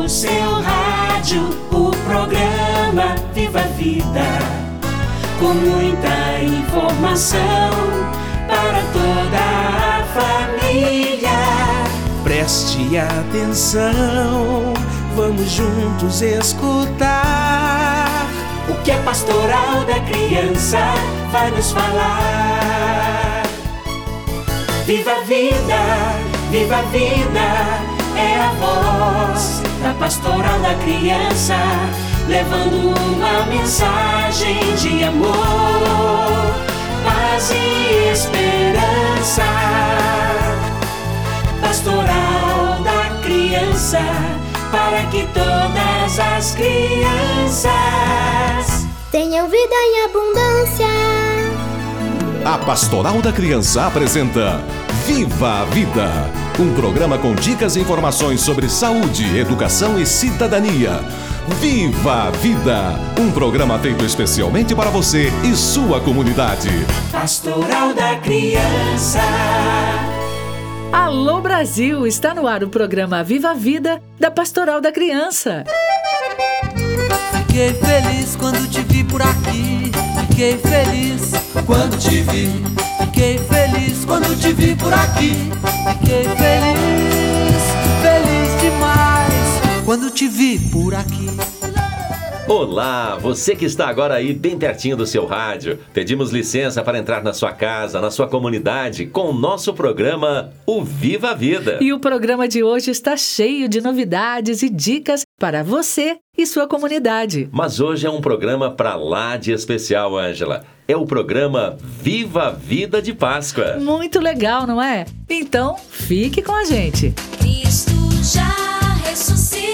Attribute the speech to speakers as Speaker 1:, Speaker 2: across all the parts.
Speaker 1: no seu rádio o programa Viva a Vida, com muita informação para toda a família.
Speaker 2: Preste atenção, vamos juntos escutar
Speaker 1: o que a Pastoral da Criança vai nos falar. Viva a vida, viva a vida, é a voz da Pastoral da Criança, levando uma mensagem de amor, paz e esperança. Pastoral da Criança, para que todas as crianças
Speaker 3: tenham vida em abundância.
Speaker 4: A Pastoral da Criança apresenta Viva a Vida, um programa com dicas e informações sobre saúde, educação e cidadania. Viva a Vida, um programa feito especialmente para você e sua comunidade.
Speaker 1: Pastoral da Criança.
Speaker 5: Alô Brasil, está no ar o programa Viva a Vida da Pastoral da Criança.
Speaker 6: Fiquei feliz quando te vi por aqui. Fiquei feliz quando te vi. Fiquei feliz quando te vi por aqui. Fiquei feliz, feliz demais quando te vi por aqui.
Speaker 7: Olá, você que está agora aí bem pertinho do seu rádio. Pedimos licença para entrar na sua casa, na sua comunidade, com o nosso programa O Viva a Vida.
Speaker 5: E o programa de hoje está cheio de novidades e dicas para você e sua comunidade.
Speaker 7: Mas hoje é um programa para lá de especial, Ângela. É o programa Viva a Vida de Páscoa.
Speaker 5: Muito legal, não é? Então, fique com a gente.
Speaker 8: Cristo já ressuscitou.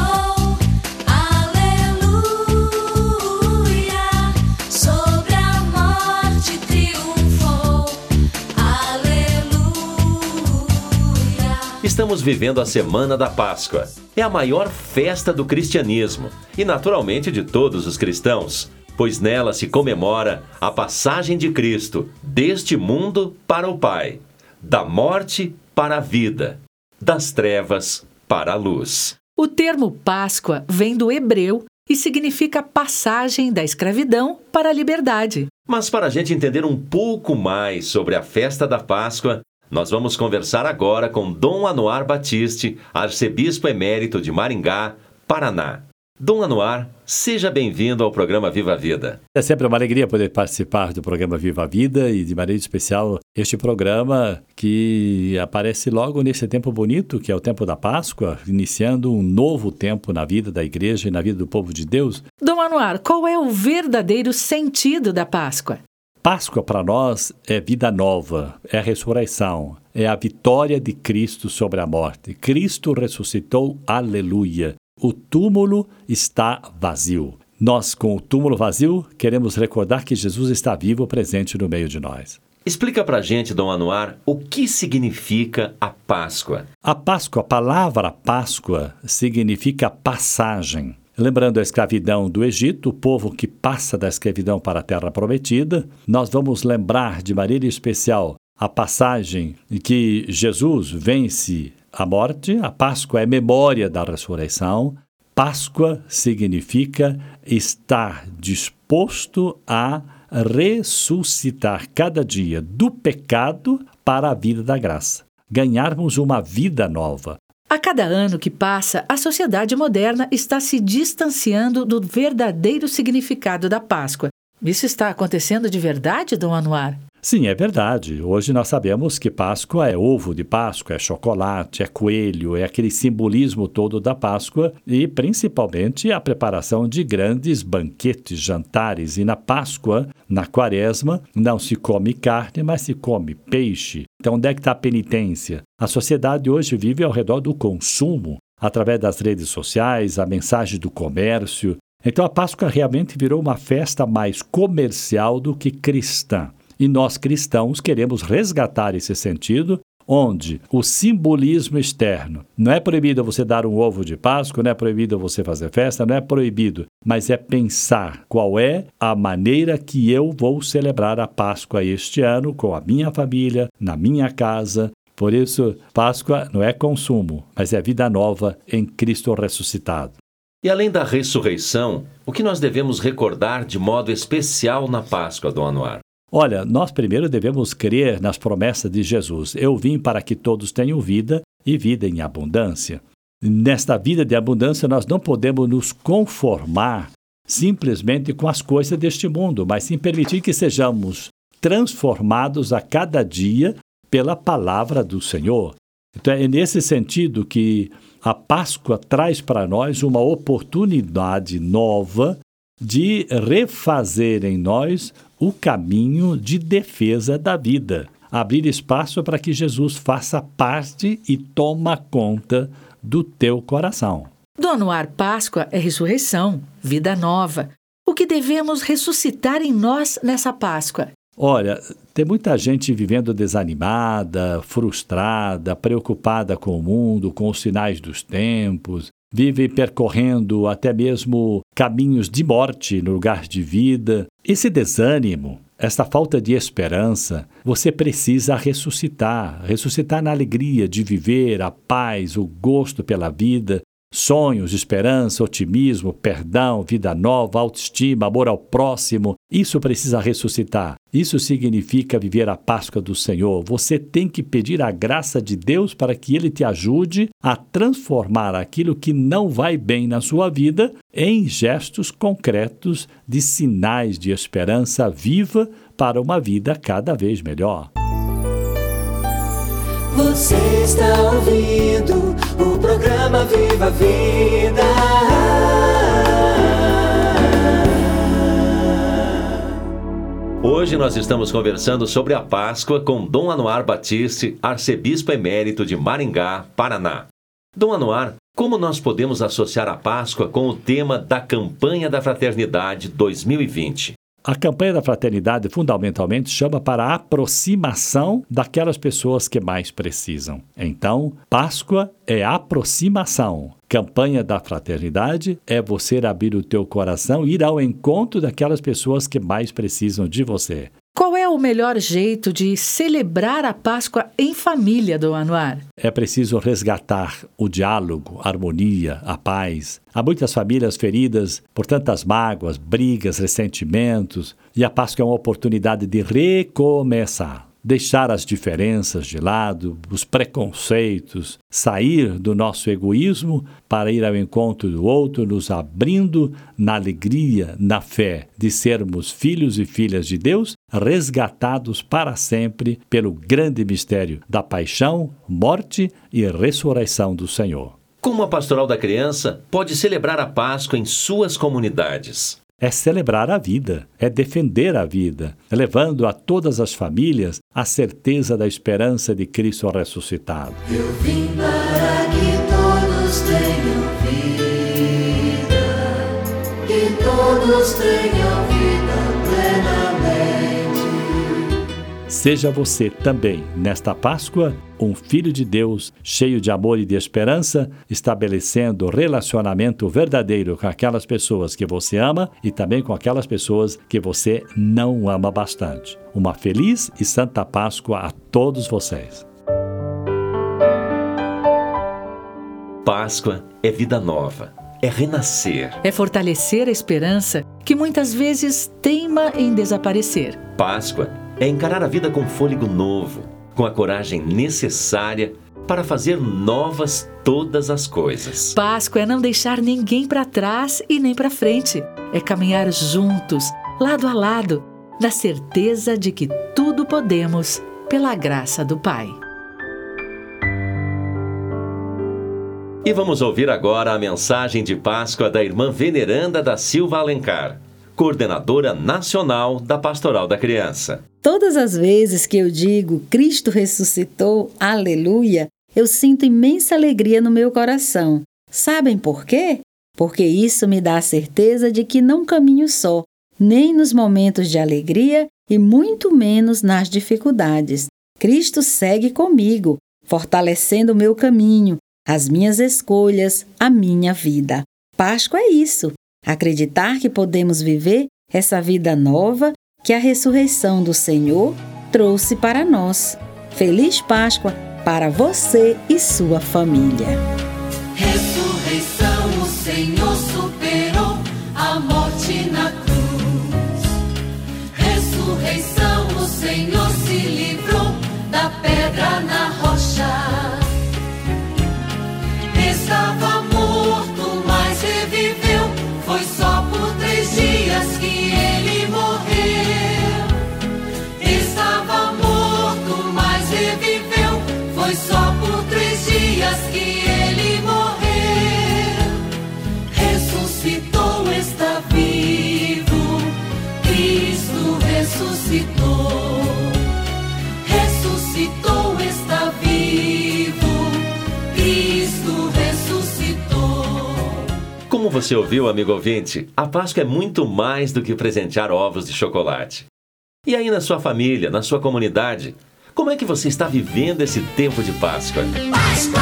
Speaker 7: Estamos vivendo a Semana da Páscoa. É a maior festa do cristianismo e, naturalmente, de todos os cristãos, pois nela se comemora a passagem de Cristo deste mundo para o Pai, da morte para a vida, das trevas para a luz.
Speaker 5: O termo Páscoa vem do hebreu e significa passagem da escravidão para a liberdade.
Speaker 7: Mas para a gente entender um pouco mais sobre a festa da Páscoa, nós vamos conversar agora com Dom Anuar Batiste, arcebispo emérito de Maringá, Paraná. Dom Anuar, seja bem-vindo ao programa Viva a Vida.
Speaker 9: É sempre uma alegria poder participar do programa Viva a Vida e, de maneira especial, este programa que aparece logo nesse tempo bonito, que é o tempo da Páscoa, iniciando um novo tempo na vida da igreja e na vida do povo de Deus.
Speaker 5: Dom Anuar, qual é o verdadeiro sentido da Páscoa?
Speaker 9: Páscoa para nós é vida nova, é a ressurreição, é a vitória de Cristo sobre a morte. Cristo ressuscitou, aleluia. O túmulo está vazio. Nós, com o túmulo vazio, queremos recordar que Jesus está vivo, presente no meio de nós.
Speaker 7: Explica pra gente, Dom Anuar, o que significa a Páscoa.
Speaker 9: A Páscoa, a palavra Páscoa, significa passagem. Lembrando a escravidão do Egito, o povo que passa da escravidão para a Terra Prometida, nós vamos lembrar de maneira especial a passagem em que Jesus vence a morte. A Páscoa é memória da ressurreição. Páscoa significa estar disposto a ressuscitar cada dia do pecado para a vida da graça. Ganharmos uma vida nova.
Speaker 5: A cada ano que passa, a sociedade moderna está se distanciando do verdadeiro significado da Páscoa. Isso está acontecendo de verdade, Dom Anuar?
Speaker 9: Sim, é verdade. Hoje nós sabemos que Páscoa é ovo de Páscoa, é chocolate, é coelho, é aquele simbolismo todo da Páscoa e, principalmente, a preparação de grandes banquetes, jantares. E na Páscoa, na Quaresma, não se come carne, mas se come peixe. Então, onde é que está a penitência? A sociedade hoje vive ao redor do consumo, através das redes sociais, a mensagem do comércio. Então, a Páscoa realmente virou uma festa mais comercial do que cristã. E nós cristãos queremos resgatar esse sentido, onde o simbolismo externo, não é proibido você dar um ovo de Páscoa, não é proibido você fazer festa, não é proibido, mas é pensar qual é a maneira que eu vou celebrar a Páscoa este ano com a minha família, na minha casa, Por isso, Páscoa não é consumo, mas é vida nova em Cristo ressuscitado.
Speaker 7: E além da ressurreição, o que nós devemos recordar de modo especial na Páscoa, Dom Anuar?
Speaker 9: Olha, nós primeiro devemos crer nas promessas de Jesus. Eu vim para que todos tenham vida e vida em abundância. Nesta vida de abundância, nós não podemos nos conformar simplesmente com as coisas deste mundo, mas sim permitir que sejamos transformados a cada dia pela palavra do Senhor. Então, é nesse sentido que a Páscoa traz para nós uma oportunidade nova de refazer em nós o caminho de defesa da vida. Abrir espaço para que Jesus faça parte e toma conta do teu coração.
Speaker 5: Dom Anuar, Páscoa é ressurreição, vida nova. O que devemos ressuscitar em nós nessa Páscoa?
Speaker 9: Olha, tem muita gente vivendo desanimada, frustrada, preocupada com o mundo, com os sinais dos tempos, vive percorrendo até mesmo caminhos de morte no lugar de vida. Esse desânimo, essa falta de esperança, você precisa ressuscitar na alegria de viver a paz, o gosto pela vida, sonhos, esperança, otimismo, perdão, vida nova, autoestima, amor ao próximo. Isso precisa ressuscitar. Isso significa viver a Páscoa do Senhor. Você tem que pedir a graça de Deus para que Ele te ajude a transformar aquilo que não vai bem na sua vida em gestos concretos de sinais de esperança viva para uma vida cada vez melhor.
Speaker 1: Você está ouvindo o programa Viva a Vida.
Speaker 7: Hoje nós estamos conversando sobre a Páscoa com Dom Anuar Batiste, arcebispo emérito de Maringá, Paraná. Dom Anuar, como nós podemos associar a Páscoa com o tema da Campanha da Fraternidade 2020?
Speaker 9: A campanha da fraternidade fundamentalmente chama para a aproximação daquelas pessoas que mais precisam. Então, Páscoa é aproximação. Campanha da fraternidade é você abrir o teu coração e ir ao encontro daquelas pessoas que mais precisam de você.
Speaker 5: Qual é o melhor jeito de celebrar a Páscoa em família, Dom Anuar?
Speaker 9: É preciso resgatar o diálogo, a harmonia, a paz. Há muitas famílias feridas por tantas mágoas, brigas, ressentimentos, e a Páscoa é uma oportunidade de recomeçar. Deixar as diferenças de lado, os preconceitos, sair do nosso egoísmo para ir ao encontro do outro, nos abrindo na alegria, na fé de sermos filhos e filhas de Deus, resgatados para sempre pelo grande mistério da paixão, morte e ressurreição do Senhor.
Speaker 7: Como a Pastoral da Criança pode celebrar a Páscoa em suas comunidades?
Speaker 9: É celebrar a vida, é defender a vida, levando a todas as famílias a certeza da esperança de Cristo ressuscitado.
Speaker 1: Eu vim para que todos tenham vida, que todos tenham vida plenamente.
Speaker 9: Seja você também, nesta Páscoa, um filho de Deus, cheio de amor e de esperança, estabelecendo relacionamento verdadeiro com aquelas pessoas que você ama e também com aquelas pessoas que você não ama bastante. Uma feliz e santa Páscoa a todos vocês.
Speaker 7: Páscoa é vida nova, é renascer.
Speaker 5: É fortalecer a esperança que muitas vezes teima em desaparecer.
Speaker 7: Páscoa é encarar a vida com fôlego novo, com a coragem necessária para fazer novas todas as coisas.
Speaker 5: Páscoa é não deixar ninguém para trás e nem para frente. É caminhar juntos, lado a lado, na certeza de que tudo podemos pela graça do Pai.
Speaker 7: E vamos ouvir agora a mensagem de Páscoa da irmã Veneranda da Silva Alencar, coordenadora nacional da Pastoral da Criança.
Speaker 10: Todas as vezes que eu digo Cristo ressuscitou, aleluia, eu sinto imensa alegria no meu coração. Sabem por quê? Porque isso me dá a certeza de que não caminho só, nem nos momentos de alegria e muito menos nas dificuldades. Cristo segue comigo, fortalecendo o meu caminho, as minhas escolhas, a minha vida. Páscoa é isso. Acreditar que podemos viver essa vida nova que a ressurreição do Senhor trouxe para nós. Feliz Páscoa para você e sua família.
Speaker 8: Ressurreição, o Senhor superou a morte na cruz. Ressurreição, o Senhor se livrou da pedra na rocha. Estava morto, mas reviveu. Foi só por 3 dias que ele morreu. Estava morto, mas reviveu. Foi só por 3 dias que ele morreu. Ressuscitou, está vivo. Cristo ressuscitou. Ressuscitou, está vivo. Cristo ressuscitou.
Speaker 7: Como você ouviu, amigo ouvinte, a Páscoa é muito mais do que presentear ovos de chocolate. E aí na sua família, na sua comunidade, como é que você está vivendo esse tempo de Páscoa?
Speaker 8: Páscoa!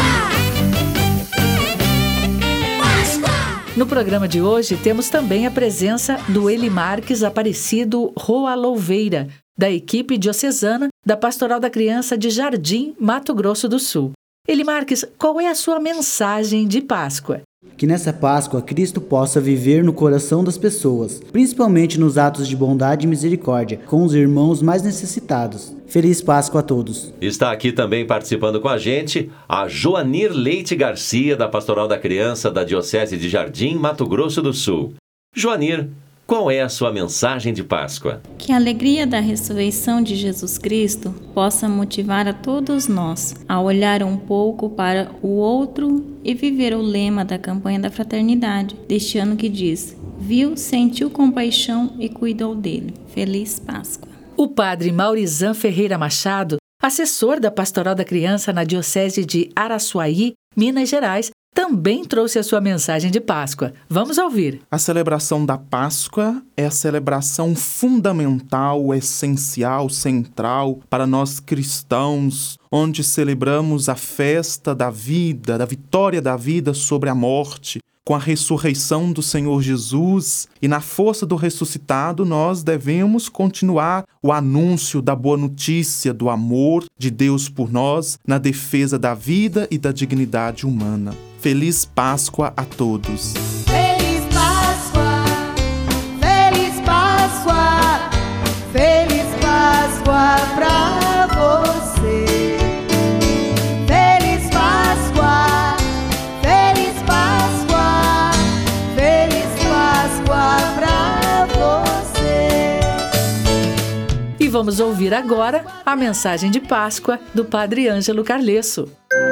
Speaker 8: Páscoa!
Speaker 5: No programa de hoje, temos também a presença do Eli Marques Aparecido Roa Louveira, da equipe diocesana da Pastoral da Criança de Jardim, Mato Grosso do Sul. Eli Marques, qual é a sua mensagem de Páscoa?
Speaker 11: Que nessa Páscoa Cristo possa viver no coração das pessoas, principalmente nos atos de bondade e misericórdia, com os irmãos mais necessitados. Feliz Páscoa a todos.
Speaker 7: Está aqui também participando com a gente a Joanir Leite Garcia, da Pastoral da Criança da Diocese de Jardim, Mato Grosso do Sul. Joanir, qual é a sua mensagem de Páscoa?
Speaker 12: Que a alegria da ressurreição de Jesus Cristo possa motivar a todos nós a olhar um pouco para o outro e viver o lema da campanha da fraternidade deste ano que diz: viu, sentiu compaixão e cuidou dele. Feliz Páscoa.
Speaker 5: O padre Maurizan Ferreira Machado, assessor da Pastoral da Criança na Diocese de Araçuaí, Minas Gerais, também trouxe a sua mensagem de Páscoa. Vamos ouvir.
Speaker 13: A celebração da Páscoa é a celebração fundamental, essencial, central para nós cristãos, onde celebramos a festa da vida, da vitória da vida sobre a morte, com a ressurreição do Senhor Jesus, e na força do ressuscitado nós devemos continuar o anúncio da boa notícia do amor de Deus por nós, na defesa da vida e da dignidade humana. Feliz Páscoa a todos!
Speaker 8: Feliz Páscoa! Feliz Páscoa! Feliz Páscoa pra você! Feliz Páscoa! Feliz Páscoa! Feliz Páscoa pra você!
Speaker 5: E vamos ouvir agora a mensagem de Páscoa do Padre Ângelo Carlesso.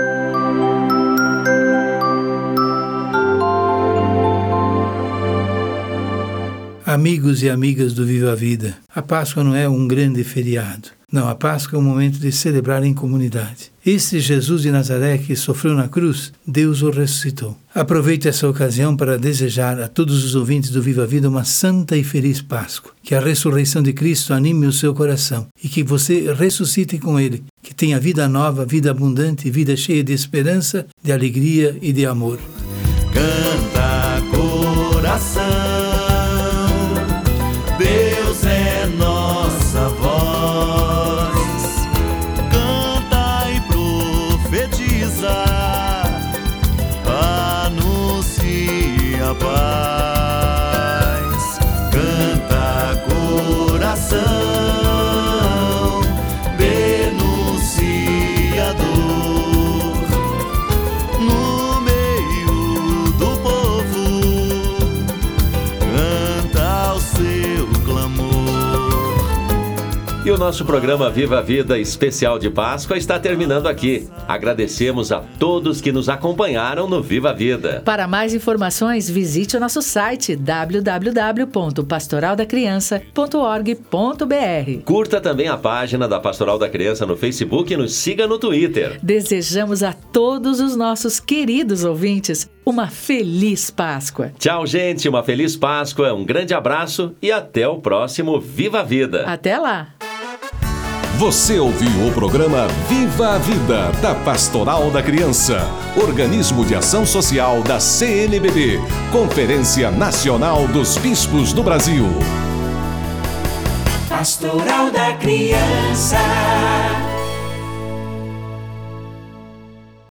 Speaker 14: Amigos e amigas do Viva a Vida, a Páscoa não é um grande feriado. Não, a Páscoa é um momento de celebrar em comunidade. Esse Jesus de Nazaré que sofreu na cruz, Deus o ressuscitou. Aproveito essa ocasião para desejar a todos os ouvintes do Viva a Vida uma santa e feliz Páscoa. Que a ressurreição de Cristo anime o seu coração e que você ressuscite com Ele. Que tenha vida nova, vida abundante, vida cheia de esperança, de alegria e de amor.
Speaker 6: Canta, coração, Deus é nossa voz. Canta e profetiza, anuncia a paz. Canta, coração, denuncia a dor. No meio do povo, canta o seu clamor.
Speaker 7: E o nosso programa Viva a Vida especial de Páscoa está terminando aqui. Agradecemos a todos que nos acompanharam no Viva a Vida.
Speaker 5: Para mais informações, visite o nosso site www.pastoraldacriança.org.br.
Speaker 7: Curta também a página da Pastoral da Criança no Facebook e nos siga no Twitter.
Speaker 5: Desejamos a todos os nossos queridos ouvintes uma feliz Páscoa.
Speaker 7: Tchau, gente. Uma feliz Páscoa, um grande abraço e até o próximo Viva a Vida.
Speaker 5: Até lá.
Speaker 4: Você ouviu o programa Viva a Vida, da Pastoral da Criança, organismo de ação social da CNBB, Conferência Nacional dos Bispos do Brasil.
Speaker 1: Pastoral da Criança.